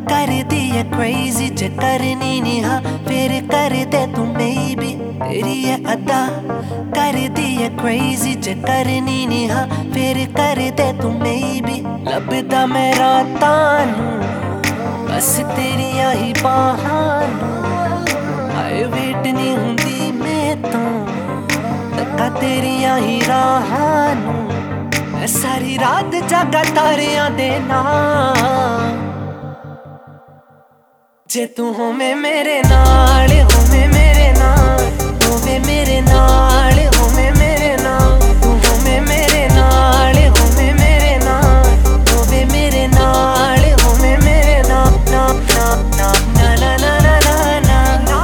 कर दिए क्रेजी जे करनी नहीं हाँ फिर कर दे तू मेबी तेरी ये अदा कर दिए क्रेजी जे करनी नहीं हाँ फिर कर दे तू मेबी लभदा मैं रातां नूं बस तेरिया ही बाहां नूं आए वेट नहीं हुंदी मैं तो तक्का तेरिया ही राहां नूं मैं सारी रात जागा तारियां दे नाल जे तू होवे मेरे नाल होवे मेरे नाल होवे मेरे नाल होवे मेरे नाल तू होवे मेरे नाल होवे मेरे नाल होवे मेरे नाल होवे मेरे नाल ना ना ना ना ना ना ना ना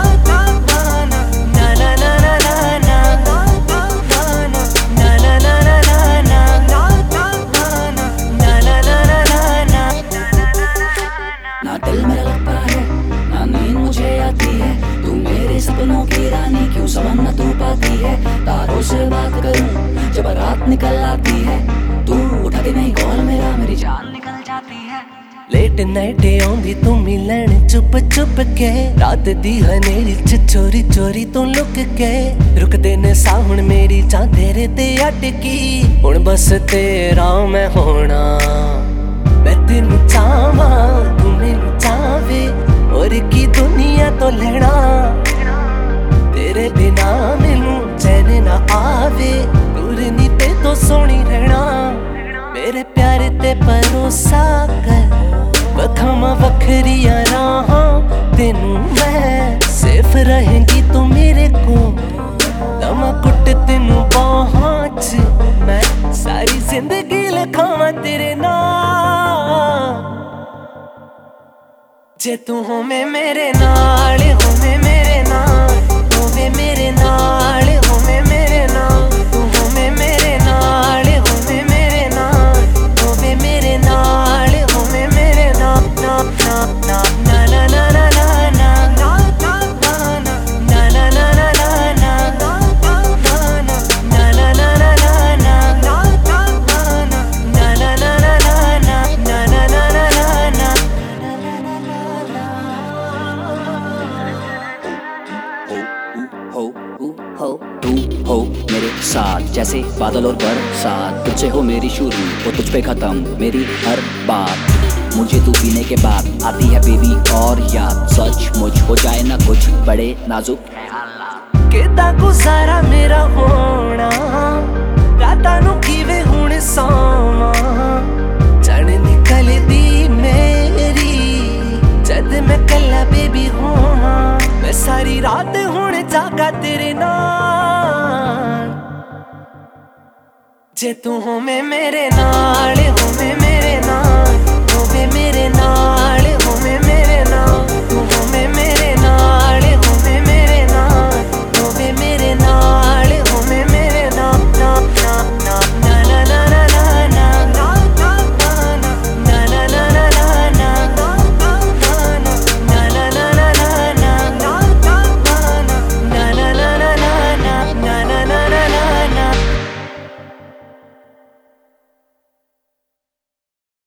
ना दिल मेरा लगता है ना नींद मुझे आती है तू मेरे सपनों की रानी क्यों समझ न तू पाती है तारों से बात करूं जब रात निकल आती है तू उठाती नहीं कॉल मेरा मेरी जान निकल जाती है लेट नाइट आउंदी तू मिलन चुप चुप के रात दी हनेरी च चोरी चोरी तू लुक के रुक दे ने साहुण मेरी जान तेरे ते अटकी हुण बस तेरा मैं होना मैं तेनू चाहवां तू मैनू चाहे और की दुनिया तो लेना तेरे बिना मैनू चैन ना आवे दूर नी ते तो सोनी रहना मेरे प्यारे ते भरोसा कर वखावां वखरिया राहां तेनू मैं सेफ रहेंगी तू मेरे को लम्हा कुट तेनू बाहां च मैं सारी जिंदगी लिखावां तेरे नाल जे तू होवे मेरे नाल होवे मेरे नाल होवे मेरे नाल होवे मेरे नाल तू होवे मेरे नाल होवे मेरे नाल होवे मेरे नाल होवे मेरे नाल ना ना ना ना ना ना हो मेरे साथ जैसे बादल और बरसात तुझसे हो मेरी शुरू वो तुझ पे खत्म मेरी हर बात मुझे तू पीने के बाद आती है बेबी और याद सच मुझ हो जाए ना कुछ बड़े नाजुक किदा गुजारा मेरा होना रातां नूं किवें हुण सोवां जान निकलदी मेरी जद मैं कल्ला बेबी होवां मैं सारी रात हुण जागा तेरे नाल जे तू होवे मेरे नाल होवे मेरे नाल